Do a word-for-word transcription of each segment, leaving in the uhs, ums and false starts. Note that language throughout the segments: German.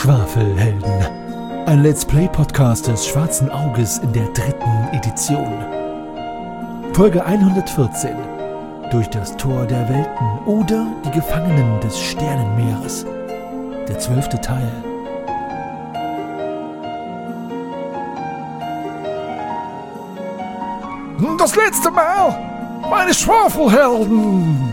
Schwafelhelden. Ein Let's Play Podcast des Schwarzen Auges in der dritten Edition. Folge hundertvierzehn. Durch das Tor der Welten oder die Gefangenen des Sternenmeeres. Der zwölfte Teil. Das letzte Mal! Meine Schwafelhelden!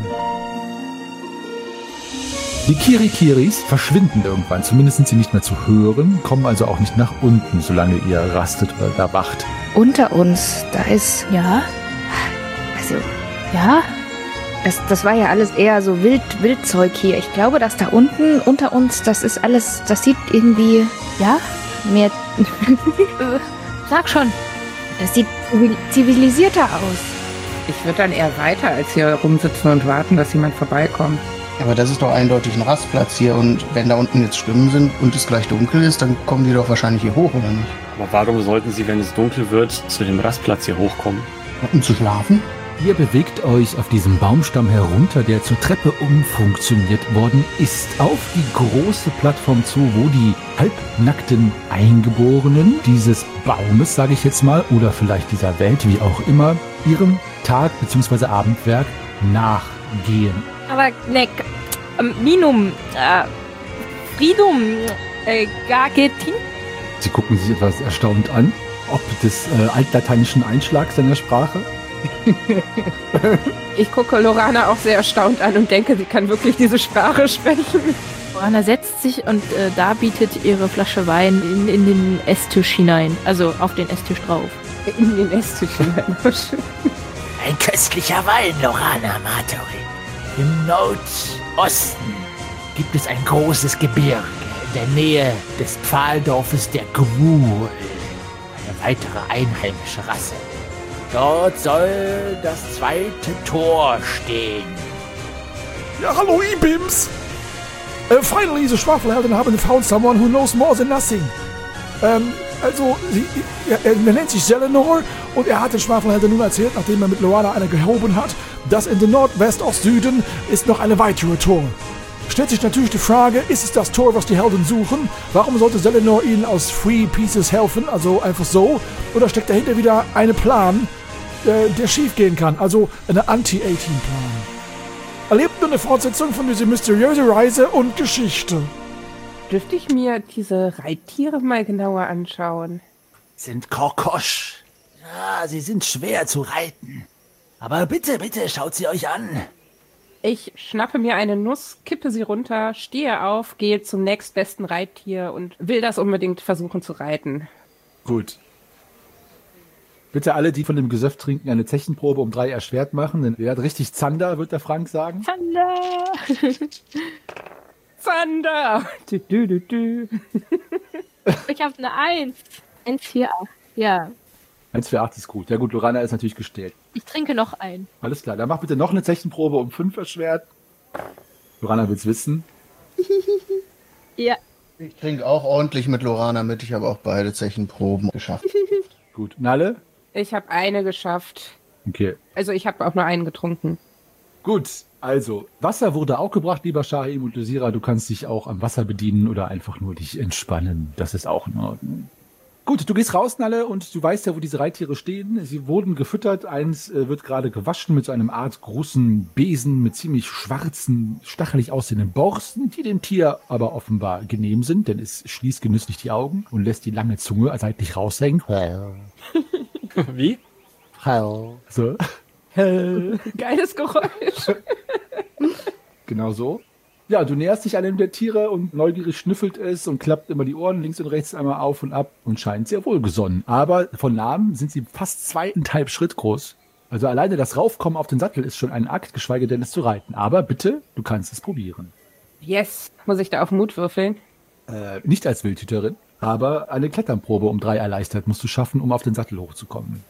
Die Kirikiris verschwinden irgendwann, zumindest sind sie nicht mehr zu hören, kommen also auch nicht nach unten, solange ihr rastet oder da wacht. Unter uns, da ist, ja, also, ja, das, das war ja alles eher so Wild, Wildzeug hier. Ich glaube, dass da unten, unter uns, das ist alles, das sieht irgendwie, ja, mehr, sag schon, das sieht zivilisierter aus. Ich würde dann eher weiter als hier rumsitzen und warten, dass jemand vorbeikommt. Aber das ist doch eindeutig ein Rastplatz hier und wenn da unten jetzt Stimmen sind und es gleich dunkel ist, dann kommen die doch wahrscheinlich hier hoch, oder nicht? Aber warum sollten sie, wenn es dunkel wird, zu dem Rastplatz hier hochkommen? Um zu schlafen? Ihr bewegt euch auf diesem Baumstamm herunter, der zur Treppe umfunktioniert worden ist, auf die große Plattform zu, wo die halbnackten Eingeborenen dieses Baumes, sage ich jetzt mal, oder vielleicht dieser Welt, wie auch immer, ihrem Tag- bzw. Abendwerk nachgehen. Aber, ne, ähm, Minum, äh, Fridum, äh, Gagetin? Sie gucken sich etwas erstaunt an, ob des äh, altlateinischen Einschlags seiner Sprache. Ich gucke Lorana auch sehr erstaunt an und denke, sie kann wirklich diese Sprache sprechen. Lorana setzt sich und äh, da bietet ihre Flasche Wein in, in den Esstisch hinein, also auf den Esstisch drauf. In den Esstisch hinein. Ein köstlicher Wein, Lorana Matori. Im Nordosten gibt es ein großes Gebirge in der Nähe des Pfahldorfes der Gruul, eine weitere einheimische Rasse. Dort soll das zweite Tor stehen. Ja, hallo, Ibims! Uh, finally, the Schwafelhelden haben found someone who knows more than nothing. Ähm, also, sie, er, er nennt sich Selenor und er hat den Schwafelhelden nun erzählt, nachdem er mit Lorana eine gehoben hat, dass in den Nordwest-Ost-Süden ist noch eine weitere Tor. Stellt sich natürlich die Frage, ist es das Tor, was die Helden suchen? Warum sollte Selenor ihnen aus Free Pieces helfen, also einfach so? Oder steckt dahinter wieder ein Plan, äh, der schief gehen kann, also eine Anti-A-Team-Plan? Erlebt nur eine Fortsetzung von dieser mysteriösen Reise und Geschichte. Dürfte ich mir diese Reittiere mal genauer anschauen? Sind Korkosch. Ja, sie sind schwer zu reiten. Aber bitte, bitte, schaut sie euch an. Ich schnappe mir eine Nuss, kippe sie runter, stehe auf, gehe zum nächstbesten Reittier und will das unbedingt versuchen zu reiten. Gut. Bitte alle, die von dem Gesöff trinken, eine Zechenprobe um drei erschwert machen, denn er hat richtig Zander, wird der Frank sagen. Zander! Zander! Du, du, du, du. Ich habe eine Eins. Eins, vier, acht. Ja. eins vier acht ist gut. Ja gut, Lorana ist natürlich gestellt. Ich trinke noch ein. Alles klar, dann mach bitte noch eine Zechenprobe um fünf erschwert. Lorana will's wissen. Ja. Ich trinke auch ordentlich mit Lorana mit. Ich habe auch beide Zechenproben geschafft. Gut. Nalle? Ich habe eine geschafft. Okay. Also ich habe auch nur einen getrunken. Gut, also Wasser wurde auch gebracht, lieber Shahim und Lysira. Du kannst dich auch am Wasser bedienen oder einfach nur dich entspannen. Das ist auch in Ordnung. Gut, du gehst raus, Nalle, und du weißt ja, wo diese Reittiere stehen. Sie wurden gefüttert. Eins äh, wird gerade gewaschen mit so einem Art großen Besen mit ziemlich schwarzen, stachelig aussehenden Borsten, die dem Tier aber offenbar genehm sind, denn es schließt genüsslich die Augen und lässt die lange Zunge seitlich raushängen. Wie? So. Geiles Geräusch. Genau so. Ja, du näherst dich einem der Tiere und neugierig schnüffelt es und klappt immer die Ohren links und rechts einmal auf und ab und scheint sehr wohlgesonnen. Aber von Namen sind sie fast zweieinhalb Schritt groß. Also alleine das Raufkommen auf den Sattel ist schon ein Akt, geschweige denn es zu reiten. Aber bitte, du kannst es probieren. Yes. Muss ich da auf Mut würfeln? Äh, nicht als Wildhüterin, aber eine Kletternprobe um drei erleichtert musst du schaffen, um auf den Sattel hochzukommen.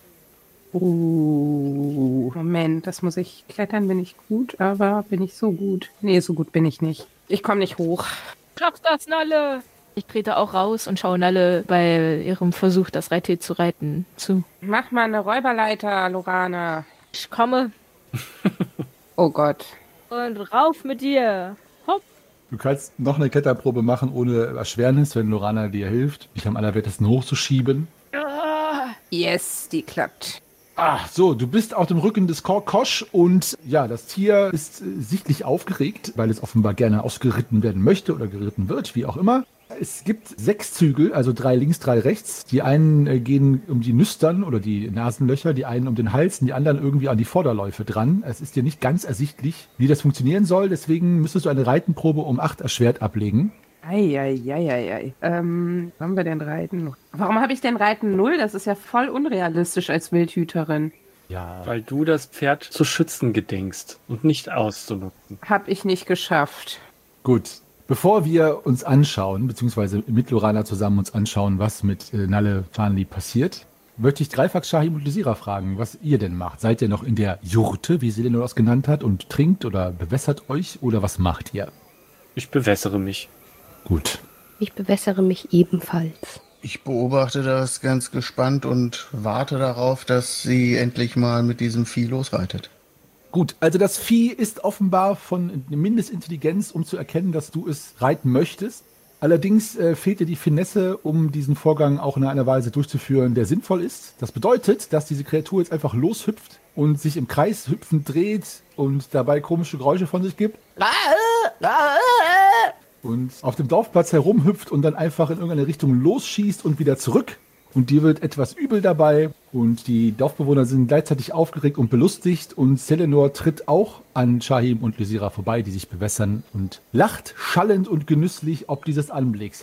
Uh, Moment, das muss ich klettern, bin ich gut, aber bin ich so gut? Nee, so gut bin ich nicht. Ich komme nicht hoch. Schaffst das, Nalle! Ich trete auch raus und schaue Nalle bei ihrem Versuch, das Reittier zu reiten, zu. Mach mal eine Räuberleiter, Lorana. Ich komme. Oh Gott. Und rauf mit dir. Hopp. Du kannst noch eine Kletterprobe machen ohne Erschwernis, wenn Lorana dir hilft, dich am allerwertesten hochzuschieben. Yes, die klappt. Ah, so, du bist auf dem Rücken des Korkosch und ja, das Tier ist äh, sichtlich aufgeregt, weil es offenbar gerne ausgeritten werden möchte oder geritten wird, wie auch immer. Es gibt sechs Zügel, also drei links, drei rechts. Die einen äh, gehen um die Nüstern oder die Nasenlöcher, die einen um den Hals und die anderen irgendwie an die Vorderläufe dran. Es ist dir nicht ganz ersichtlich, wie das funktionieren soll, deswegen müsstest du eine Reitenprobe um acht erschwert ablegen. Eieieiei. Ähm, haben wir denn Reiten? Warum habe ich denn Reiten null? Das ist ja voll unrealistisch als Wildhüterin. Ja. Weil du das Pferd zu schützen gedenkst und nicht auszunutzen. Hab ich nicht geschafft. Gut. Bevor wir uns anschauen, beziehungsweise mit Lorana zusammen uns anschauen, was mit äh, Nalle Farnley passiert, möchte ich Dreifax, Shahim und Lysira fragen, was ihr denn macht. Seid ihr noch in der Jurte, wie Selenor das genannt hat, und trinkt oder bewässert euch, oder was macht ihr? Ich bewässere mich. Gut. Ich bewässere mich ebenfalls. Ich beobachte das ganz gespannt und warte darauf, dass sie endlich mal mit diesem Vieh losreitet. Gut, also das Vieh ist offenbar von Mindestintelligenz, um zu erkennen, dass du es reiten möchtest. Allerdings äh, fehlt dir die Finesse, um diesen Vorgang auch in einer Weise durchzuführen, der sinnvoll ist. Das bedeutet, dass diese Kreatur jetzt einfach loshüpft und sich im Kreis hüpfend dreht und dabei komische Geräusche von sich gibt. Und auf dem Dorfplatz herumhüpft und dann einfach in irgendeine Richtung losschießt und wieder zurück. Und dir wird etwas übel dabei und die Dorfbewohner sind gleichzeitig aufgeregt und belustigt und Selenor tritt auch an Shahim und Lysira vorbei, die sich bewässern und lacht schallend und genüsslich ob dieses Anblicks.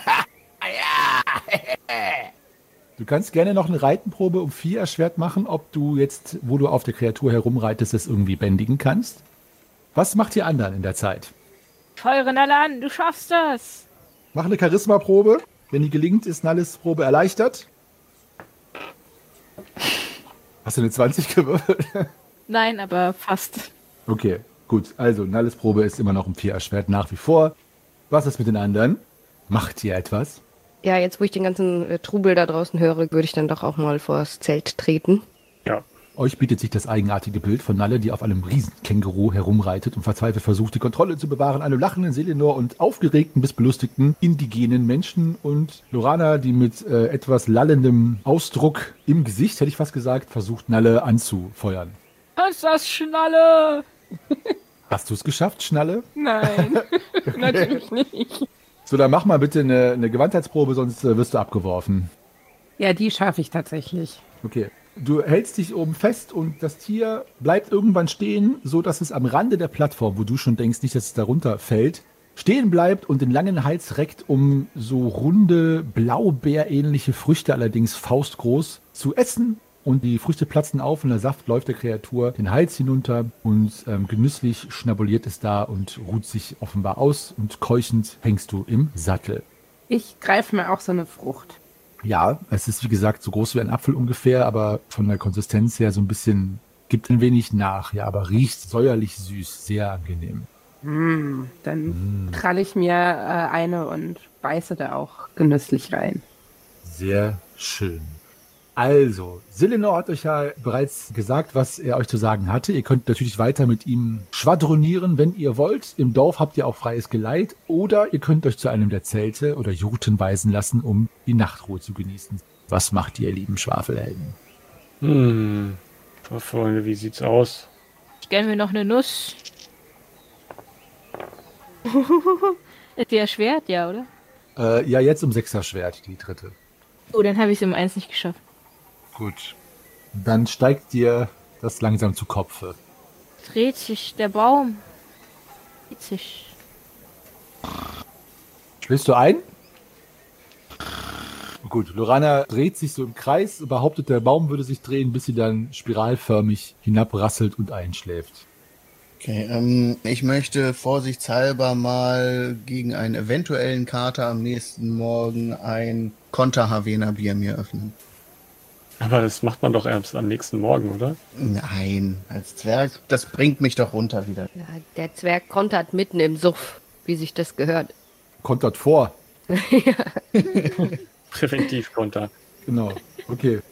Du kannst gerne noch eine Reitenprobe um vier erschwert machen, ob du jetzt, wo du auf der Kreatur herumreitest, es irgendwie bändigen kannst. Was macht ihr anderen in der Zeit? Feuere Nalle an, du schaffst das! Mach eine Charisma-Probe. Wenn die gelingt, ist Nalles Probe erleichtert. Hast du eine zwanzig gewürfelt? Nein, aber fast. Okay, gut. Also, Nalles Probe ist immer noch um vier erschwert nach wie vor. Was ist mit den anderen? Macht ihr etwas? Ja, jetzt wo ich den ganzen äh, Trubel da draußen höre, würde ich dann doch auch mal vors Zelt treten. Ja. Euch bietet sich das eigenartige Bild von Nalle, die auf einem Riesenkänguru herumreitet und verzweifelt versucht, die Kontrolle zu bewahren, einem lachenden Selenor und aufgeregten bis belustigten indigenen Menschen und Lorana, die mit äh, etwas lallendem Ausdruck im Gesicht, hätte ich fast gesagt, versucht, Nalle anzufeuern. Was ist das, Schnalle? Hast du es geschafft, Schnalle? Nein, natürlich nicht. So, dann mach mal bitte eine, eine Gewandheitsprobe, sonst äh, wirst du abgeworfen. Ja, die schaffe ich tatsächlich. Okay. Du hältst dich oben fest und das Tier bleibt irgendwann stehen, so dass es am Rande der Plattform, wo du schon denkst, nicht, dass es darunter fällt, stehen bleibt und den langen Hals reckt, um so runde, blaubeerähnliche Früchte, allerdings faustgroß, zu essen. Und die Früchte platzen auf und der Saft läuft der Kreatur den Hals hinunter und ähm, genüsslich schnabuliert es da und ruht sich offenbar aus und keuchend hängst du im Sattel. Ich greife mir auch so eine Frucht. Ja, es ist wie gesagt so groß wie ein Apfel ungefähr, aber von der Konsistenz her so ein bisschen, gibt ein wenig nach, ja, aber riecht säuerlich süß, sehr angenehm. Mm, dann mm. kralle ich mir äh, eine und beiße da auch genüsslich rein. Sehr schön. Also, Selenor hat euch ja bereits gesagt, was er euch zu sagen hatte. Ihr könnt natürlich weiter mit ihm schwadronieren, wenn ihr wollt. Im Dorf habt ihr auch freies Geleit. Oder ihr könnt euch zu einem der Zelte oder Jurten weisen lassen, um die Nachtruhe zu genießen. Was macht ihr, lieben Schwafelhelden? Hm, Freunde, wie sieht's aus? Ich gönn mir noch eine Nuss. Ist die erschwert, ja, oder? Äh, ja, jetzt um sechser Schwert, die dritte. Oh, dann habe ich es um eins nicht geschafft. Gut. Dann steigt dir das langsam zu Kopfe. Dreht sich der Baum. Dreht sich. Schläfst du ein? Gut, Lorana dreht sich so im Kreis, behauptet, der Baum würde sich drehen, bis sie dann spiralförmig hinabrasselt und einschläft. Okay, ähm, ich möchte vorsichtshalber mal gegen einen eventuellen Kater am nächsten Morgen ein Konter-Havena-Bier mir öffnen. Aber das macht man doch erst am nächsten Morgen, oder? Nein, als Zwerg, das bringt mich doch runter wieder. Ja, der Zwerg kontert mitten im Suff, wie sich das gehört. Kontert vor. Präventivkonter. Genau, okay.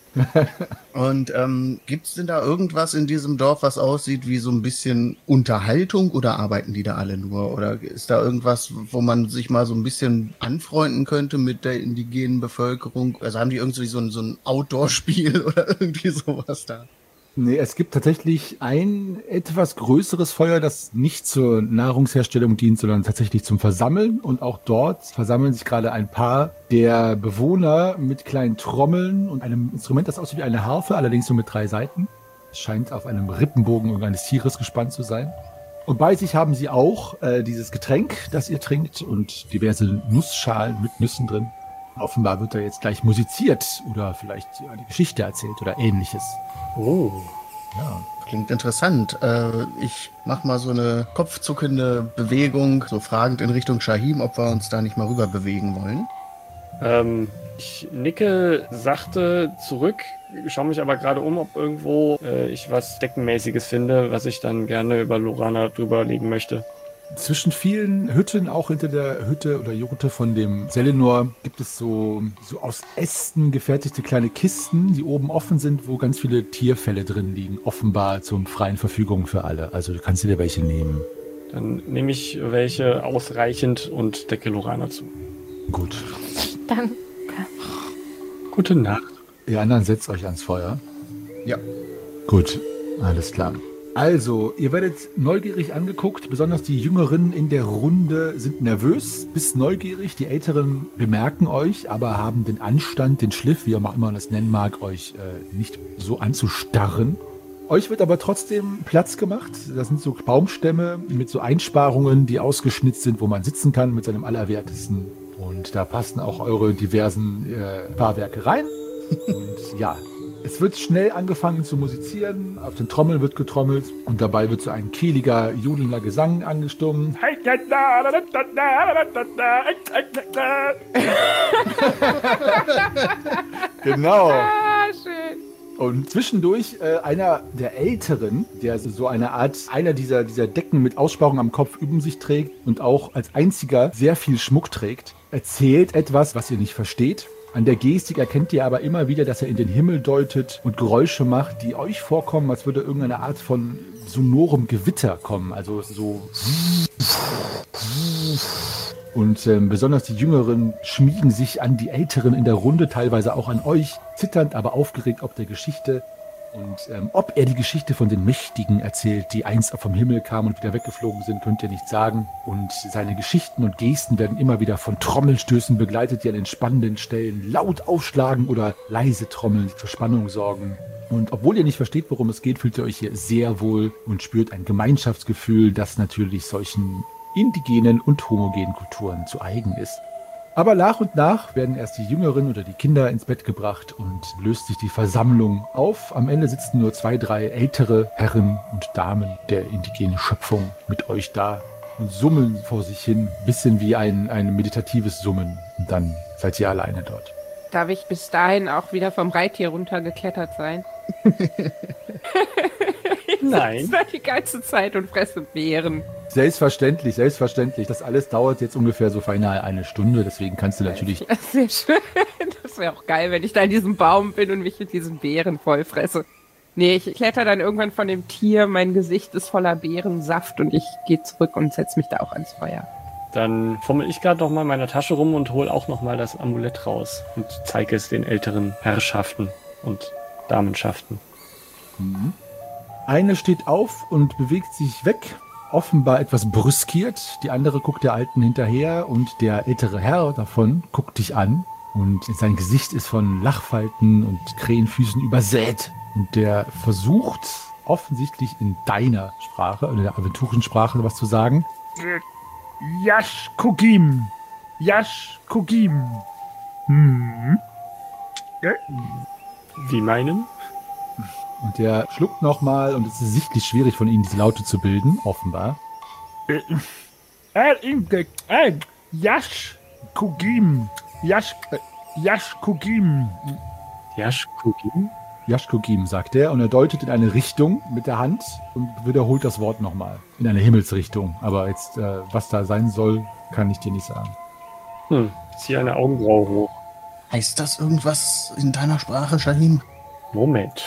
Und ähm, gibt es denn da irgendwas in diesem Dorf, was aussieht wie so ein bisschen Unterhaltung oder arbeiten die da alle nur? Oder ist da irgendwas, wo man sich mal so ein bisschen anfreunden könnte mit der indigenen Bevölkerung? Also haben die irgendwie so ein, so ein Outdoor-Spiel oder irgendwie sowas da? Nee, es gibt tatsächlich ein etwas größeres Feuer, das nicht zur Nahrungsherstellung dient, sondern tatsächlich zum Versammeln. Und auch dort versammeln sich gerade ein paar der Bewohner mit kleinen Trommeln und einem Instrument, das aussieht wie eine Harfe, allerdings nur mit drei Saiten. Es scheint auf einem Rippenbogen irgendeines Tieres gespannt zu sein. Und bei sich haben sie auch äh, dieses Getränk, das ihr trinkt, und diverse Nussschalen mit Nüssen drin. Offenbar wird da jetzt gleich musiziert oder vielleicht eine Geschichte erzählt oder ähnliches. Oh, ja, klingt interessant. Äh, ich mach mal so eine kopfzuckende Bewegung, so fragend in Richtung Shahim, ob wir uns da nicht mal rüber bewegen wollen. Ähm, ich nicke sachte zurück, schaue mich aber gerade um, ob irgendwo äh, ich was Deckenmäßiges finde, was ich dann gerne über Lorana drüber legen möchte. Zwischen vielen Hütten, auch hinter der Hütte oder Jurte von dem Selenor, gibt es so, so aus Ästen gefertigte kleine Kisten, die oben offen sind, wo ganz viele Tierfelle drin liegen. Offenbar zur freien Verfügung für alle. Also du kannst dir welche nehmen. Dann nehme ich welche ausreichend und decke Lorana zu. Gut. Danke. Gute Nacht. Ihr anderen setzt euch ans Feuer. Ja. Gut, alles klar. Also, ihr werdet neugierig angeguckt, besonders die Jüngeren in der Runde sind nervös bis neugierig. Die Älteren bemerken euch, aber haben den Anstand, den Schliff, wie auch immer man das nennen mag, euch äh, nicht so anzustarren. Euch wird aber trotzdem Platz gemacht. Das sind so Baumstämme mit so Einsparungen, die ausgeschnitzt sind, wo man sitzen kann mit seinem Allerwertesten. Und da passen auch eure diversen äh, Fahrwerke rein. Und ja, es wird schnell angefangen zu musizieren, auf den Trommeln wird getrommelt und dabei wird so ein kehliger, jodelnder Gesang angestimmt. Genau. Ah, schön. Und zwischendurch äh, einer der Älteren, der so eine Art, einer dieser, dieser Decken mit Aussparung am Kopf über sich trägt und auch als einziger sehr viel Schmuck trägt, erzählt etwas, was ihr nicht versteht. An der Gestik erkennt ihr aber immer wieder, dass er in den Himmel deutet und Geräusche macht, die euch vorkommen, als würde irgendeine Art von sonorem Gewitter kommen. Also so. Und ähm, besonders die Jüngeren schmiegen sich an die Älteren in der Runde, teilweise auch an euch, zitternd, aber aufgeregt ob der Geschichte. Und ähm, ob er die Geschichte von den Mächtigen erzählt, die einst vom Himmel kamen und wieder weggeflogen sind, könnt ihr nicht sagen. Und seine Geschichten und Gesten werden immer wieder von Trommelstößen begleitet, die an den spannenden Stellen laut aufschlagen oder leise trommeln, die für Spannung sorgen. Und obwohl ihr nicht versteht, worum es geht, fühlt ihr euch hier sehr wohl und spürt ein Gemeinschaftsgefühl, das natürlich solchen indigenen und homogenen Kulturen zu eigen ist. Aber nach und nach werden erst die Jüngeren oder die Kinder ins Bett gebracht und löst sich die Versammlung auf. Am Ende sitzen nur zwei, drei ältere Herren und Damen der indigenen Schöpfung mit euch da und summen vor sich hin, bisschen wie ein, ein meditatives Summen. Und dann seid ihr alleine dort. Darf ich bis dahin auch wieder vom Reittier runtergeklettert sein? Nein. Ich sitze die ganze Zeit und fresse Beeren. Selbstverständlich, selbstverständlich. Das alles dauert jetzt ungefähr so beinahe eine Stunde, deswegen kannst du natürlich... Sehr schön. Das wäre auch geil, wenn ich da in diesem Baum bin und mich mit diesen Beeren voll fresse. Nee, ich kletter dann irgendwann von dem Tier, mein Gesicht ist voller Beerensaft und ich gehe zurück und setze mich da auch ans Feuer. Dann fummel ich gerade noch mal in meiner Tasche rum und hole auch noch mal das Amulett raus und zeige es den älteren Herrschaften und Damenschaften. Mhm. Eine steht auf und bewegt sich weg, offenbar etwas brüskiert. Die andere guckt der Alten hinterher und der ältere Herr davon guckt dich an. Und sein Gesicht ist von Lachfalten und Krähenfüßen übersät. Und der versucht offensichtlich in deiner Sprache, in der Aventurensprache was zu sagen. Yash Kugim. Yash Kugim. Hm. Wie meinen? Und der schluckt nochmal und es ist sichtlich schwierig von ihnen, diese Laute zu bilden, offenbar. Yash Kugim. Yash, Yash Kugim. Yash Kugim? Yash Kugim, sagt er, und er deutet in eine Richtung mit der Hand und wiederholt das Wort nochmal. In eine Himmelsrichtung. Aber jetzt, äh, was da sein soll, kann ich dir nicht sagen. Hm, ziehe eine Augenbraue hoch. Heißt das irgendwas in deiner Sprache, Shahim? Moment.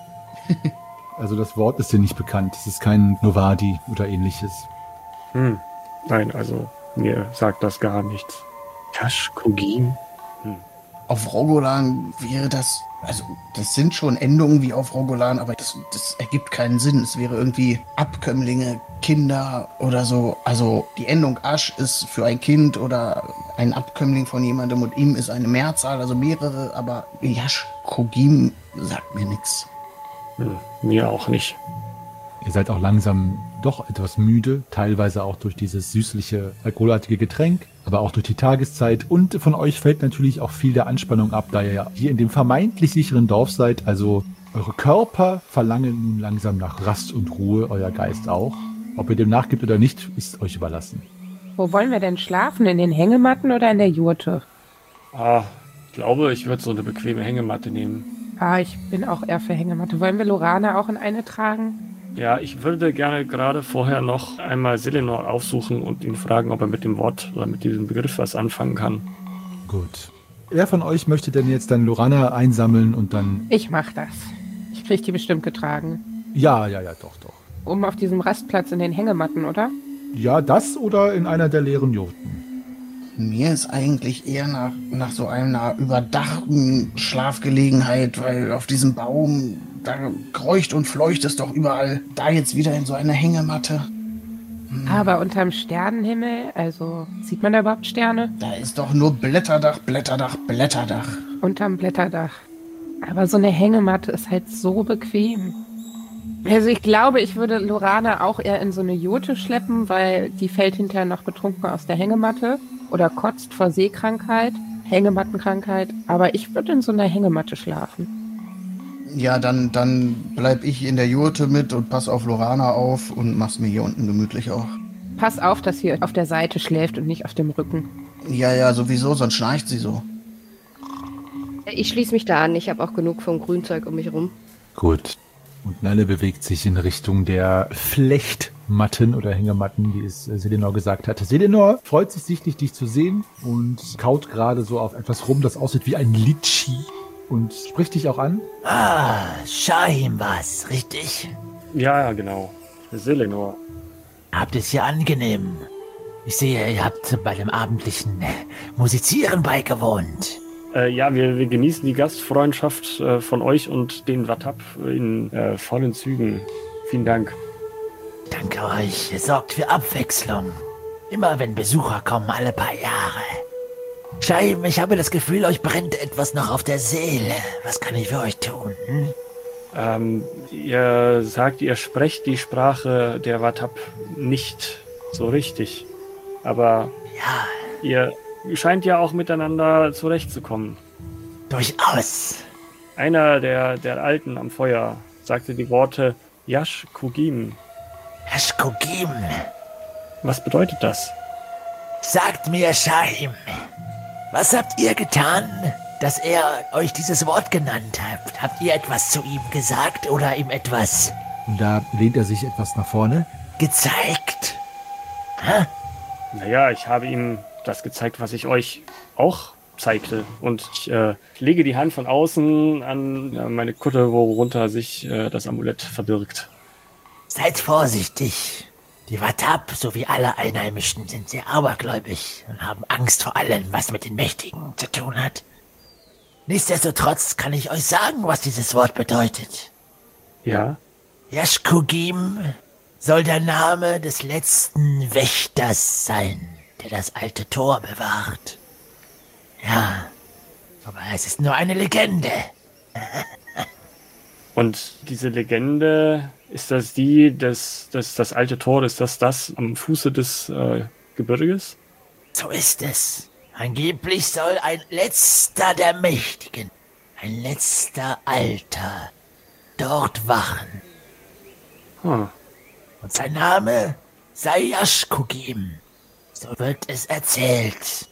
Also das Wort ist dir nicht bekannt. Es ist kein Novadi oder ähnliches. Hm. Nein, also mir sagt das gar nichts. Yashkugim? Hm. Auf Rogolan wäre das, also das sind schon Endungen wie auf Rogolan, aber das, das ergibt keinen Sinn. Es wäre irgendwie Abkömmlinge, Kinder oder so. Also die Endung Asch ist für ein Kind oder ein Abkömmling von jemandem und ihm ist eine Mehrzahl, also mehrere, aber Yashkugim sagt mir nichts. Hm. Mir auch nicht. Ihr seid auch langsam doch etwas müde, teilweise auch durch dieses süßliche, alkoholartige Getränk, aber auch durch die Tageszeit. Und von euch fällt natürlich auch viel der Anspannung ab, da ihr ja hier in dem vermeintlich sicheren Dorf seid. Also eure Körper verlangen nun langsam nach Rast und Ruhe, euer Geist auch. Ob ihr dem nachgibt oder nicht, ist euch überlassen. Wo wollen wir denn schlafen? In den Hängematten oder in der Jurte? Ah, ich glaube, ich würde so eine bequeme Hängematte nehmen. Ah, ich bin auch eher für Hängematte. Wollen wir Lorana auch in eine tragen? Ja, ich würde gerne gerade vorher noch einmal Selenor aufsuchen und ihn fragen, ob er mit dem Wort oder mit diesem Begriff was anfangen kann. Gut. Wer von euch möchte denn jetzt dann Lorana einsammeln und dann... Ich mach das. Ich krieg die bestimmt getragen. Ja, ja, ja, doch, doch. Oben auf diesem Rastplatz in den Hängematten, oder? Ja, das oder in einer der leeren Jurten. Mir ist eigentlich eher nach, nach so einer überdachten Schlafgelegenheit, weil auf diesem Baum, da kreucht und fleucht es doch überall. Da jetzt wieder in so eine Hängematte. Hm. Aber unterm Sternenhimmel, also sieht man da überhaupt Sterne? Da ist doch nur Blätterdach, Blätterdach, Blätterdach. Unterm Blätterdach. Aber so eine Hängematte ist halt so bequem. Also ich glaube, ich würde Lorana auch eher in so eine Jurte schleppen, weil die fällt hinterher noch betrunken aus der Hängematte oder kotzt vor Seekrankheit, Hängemattenkrankheit. Aber ich würde in so einer Hängematte schlafen. Ja, dann, dann bleib ich in der Jurte mit und pass auf Lorana auf und mach's mir hier unten gemütlich auch. Pass auf, dass sie auf der Seite schläft und nicht auf dem Rücken. Ja, ja, sowieso, sonst schnarcht sie so. Ich schließe mich da an. Ich habe auch genug vom Grünzeug um mich rum. Gut. Und Nalle bewegt sich in Richtung der Flechtmatten oder Hängematten, wie es Selenor gesagt hatte. Selenor freut sich sichtlich, dich zu sehen und kaut gerade so auf etwas rum, das aussieht wie ein Litschi und spricht dich auch an. Ah, Shahim war's, richtig? Ja, ja, genau. Selenor. Habt es hier angenehm. Ich sehe, ihr habt bei dem abendlichen Musizieren beigewohnt. Äh, ja, wir, wir genießen die Gastfreundschaft äh, von euch und den Watap in äh, vollen Zügen. Vielen Dank. Danke euch. Ihr sorgt für Abwechslung. Immer wenn Besucher kommen, alle paar Jahre. Shahim, ich habe das Gefühl, euch brennt etwas noch auf der Seele. Was kann ich für euch tun? Hm? Ähm, ihr sagt, ihr sprecht die Sprache der Watap nicht so richtig. Aber ja, ihr scheint ja auch miteinander zurechtzukommen. Durchaus. Einer der, der Alten am Feuer sagte die Worte Yashkugim. Yashkugim. Was bedeutet das? Sagt mir, Shahim, was habt ihr getan, dass er euch dieses Wort genannt hat? Habt ihr etwas zu ihm gesagt oder ihm etwas... Und da lehnt er sich etwas nach vorne. ...gezeigt? Hä? Naja, ich habe ihm das gezeigt, was ich euch auch zeigte. Und ich äh, lege die Hand von außen an ja, meine Kutte, worunter sich äh, das Amulett verbirgt. Seid vorsichtig. Die Watap sowie alle Einheimischen sind sehr abergläubig und haben Angst vor allem, was mit den Mächtigen zu tun hat. Nichtsdestotrotz kann ich euch sagen, was dieses Wort bedeutet. Ja? Yashkugim soll der Name des letzten Wächters sein, der das alte Tor bewahrt. Ja, aber es ist nur eine Legende. Und diese Legende, ist das die, des, des, das alte Tor, ist das das am Fuße des äh, Gebirges? So ist es. Angeblich soll ein letzter der Mächtigen, ein letzter Alter, dort wachen. Hm. Und sein Name sei Yashkugim. So wird es erzählt.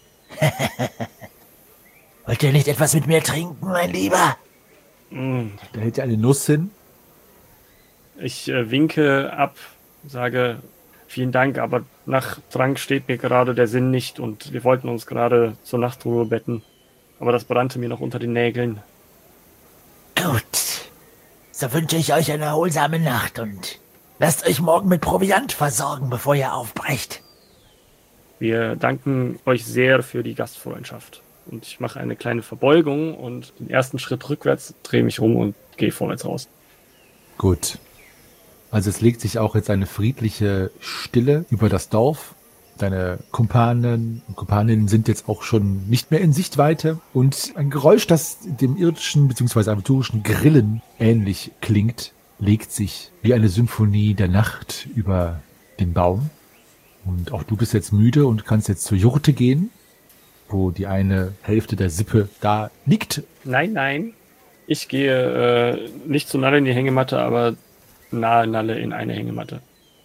Wollt ihr nicht etwas mit mir trinken, mein Lieber? Mm. Da hält er eine Nuss hin. Ich äh, winke ab, sage vielen Dank, aber nach Trank steht mir gerade der Sinn nicht und wir wollten uns gerade zur Nachtruhe betten. Aber das brannte mir noch unter den Nägeln. Gut. So wünsche ich euch eine erholsame Nacht und lasst euch morgen mit Proviant versorgen, bevor ihr aufbrecht. Wir danken euch sehr für die Gastfreundschaft. Und ich mache eine kleine Verbeugung und den ersten Schritt rückwärts, drehe mich rum und gehe vorwärts raus. Gut. Also es legt sich auch jetzt eine friedliche Stille über das Dorf. Deine Kumpanen und Kumpaninnen sind jetzt auch schon nicht mehr in Sichtweite. Und ein Geräusch, das dem irdischen bzw. aventurischen Grillen ähnlich klingt, legt sich wie eine Symphonie der Nacht über den Baum. Und auch du bist jetzt müde und kannst jetzt zur Jurte gehen, wo die eine Hälfte der Sippe da liegt. Nein, nein. Ich gehe äh, nicht zu Nalle in die Hängematte, aber nahe Nalle in eine Hängematte.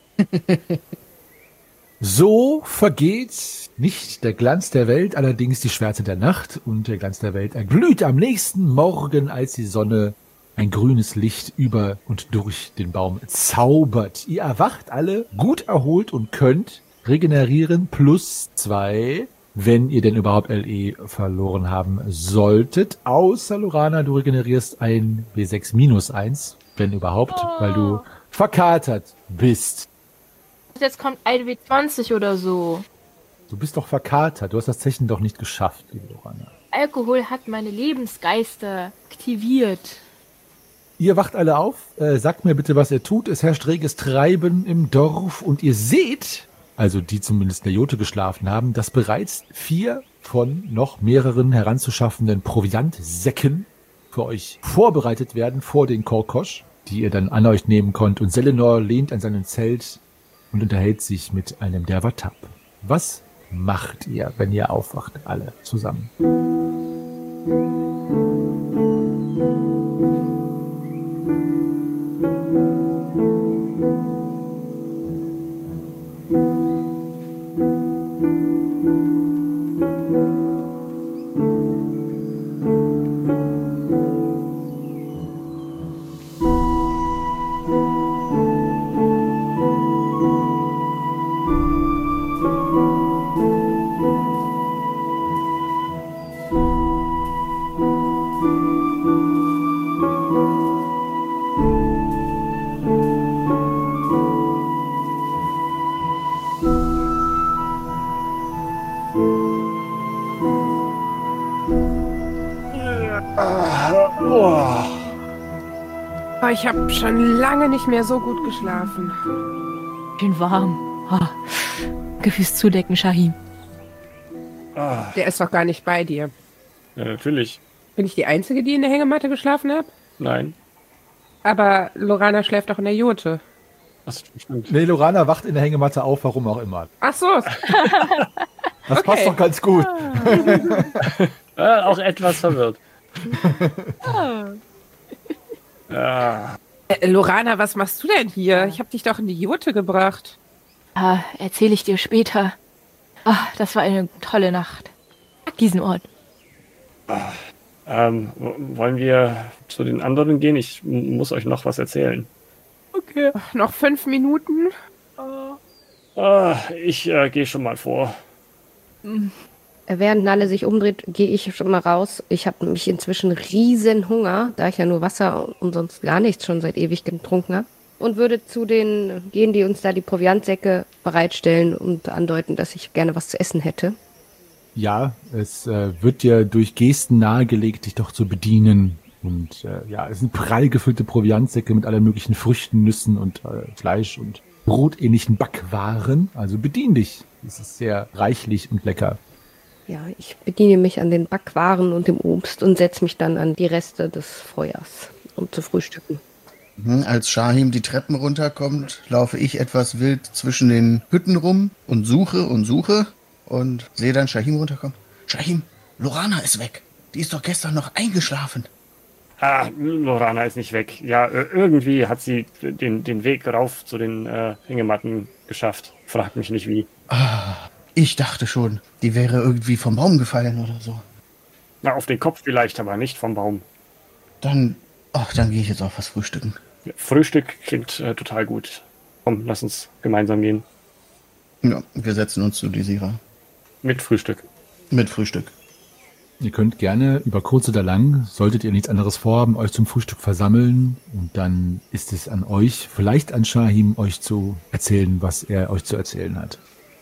So vergeht nicht der Glanz der Welt, allerdings die Schwärze der Nacht. Und der Glanz der Welt erglüht am nächsten Morgen, als die Sonne ein grünes Licht über und durch den Baum zaubert. Ihr erwacht alle gut erholt und könnt regenerieren plus zwei, wenn ihr denn überhaupt L E verloren haben solltet. Außer Lorana, du regenerierst ein W sechs minus eins, wenn überhaupt, oh. weil du verkatert bist. Jetzt kommt ein W zwanzig oder so. Du bist doch verkatert. Du hast das Zechen doch nicht geschafft, liebe Lorana. Alkohol hat meine Lebensgeister aktiviert. Ihr wacht alle auf. Äh, sagt mir bitte, was ihr tut. Es herrscht reges Treiben im Dorf und ihr seht, also die zumindest in der Jote geschlafen haben, dass bereits vier von noch mehreren heranzuschaffenden Proviantsäcken für euch vorbereitet werden vor den Korkosch, die ihr dann an euch nehmen könnt. Und Selenor lehnt an seinem Zelt und unterhält sich mit einem der Watap. Was macht ihr, wenn ihr aufwacht, alle zusammen? Oh, ich habe schon lange nicht mehr so gut geschlafen. Schön warm. Oh. Gefüß zudecken, Shahim. Ah. Der ist doch gar nicht bei dir. Ja, natürlich. Bin ich die Einzige, die in der Hängematte geschlafen hat? Nein. Aber Lorana schläft doch in der Jote. Das stimmt. Nee, Lorana wacht in der Hängematte auf, warum auch immer. Ach so. Das okay. passt doch ganz gut. Ah. Auch etwas verwirrt. Ah. Äh, Lorana, was machst du denn hier? Ich habe dich doch in die Jote gebracht. Ah, erzähle ich dir später. Ah, das war eine tolle Nacht. Diesen Ort. Ah. Ähm, wollen wir zu den anderen gehen? Ich m- muss euch noch was erzählen. Okay. Ach, noch fünf Minuten? Ah, ich äh, gehe schon mal vor. Während Nalle sich umdreht, gehe ich schon mal raus. Ich habe nämlich inzwischen riesen Hunger, da ich ja nur Wasser und sonst gar nichts schon seit ewig getrunken habe. Und würde zu denen gehen, die uns da die Proviantsäcke bereitstellen und andeuten, dass ich gerne was zu essen hätte. Ja, es äh, wird dir durch Gesten nahegelegt, dich doch zu bedienen. Und äh, ja, es sind prall gefüllte Proviantsäcke mit allen möglichen Früchten, Nüssen und äh, Fleisch und brotähnlichen Backwaren. Also bedien dich. Es ist sehr reichlich und lecker. Ja, ich bediene mich an den Backwaren und dem Obst und setze mich dann an die Reste des Feuers, um zu frühstücken. Als Shahim die Treppen runterkommt, laufe ich etwas wild zwischen den Hütten rum und suche und suche und sehe dann Shahim runterkommen. Shahim, Lorana ist weg. Die ist doch gestern noch eingeschlafen. Ah, Lorana ist nicht weg. Ja, irgendwie hat sie den, den Weg rauf zu den äh, Hängematten geschafft. Fragt mich nicht wie. Ah, ich dachte schon, die wäre irgendwie vom Baum gefallen oder so. Na, auf den Kopf vielleicht, aber nicht vom Baum. Dann, ach, dann gehe ich jetzt auch was frühstücken. Frühstück klingt äh, total gut. Komm, lass uns gemeinsam gehen. Ja, wir setzen uns zu Desira. Mit Frühstück. Mit Frühstück. Ihr könnt gerne über kurz oder lang, solltet ihr nichts anderes vorhaben, euch zum Frühstück versammeln und dann ist es an euch, vielleicht an Shahim, euch zu erzählen, was er euch zu erzählen hat.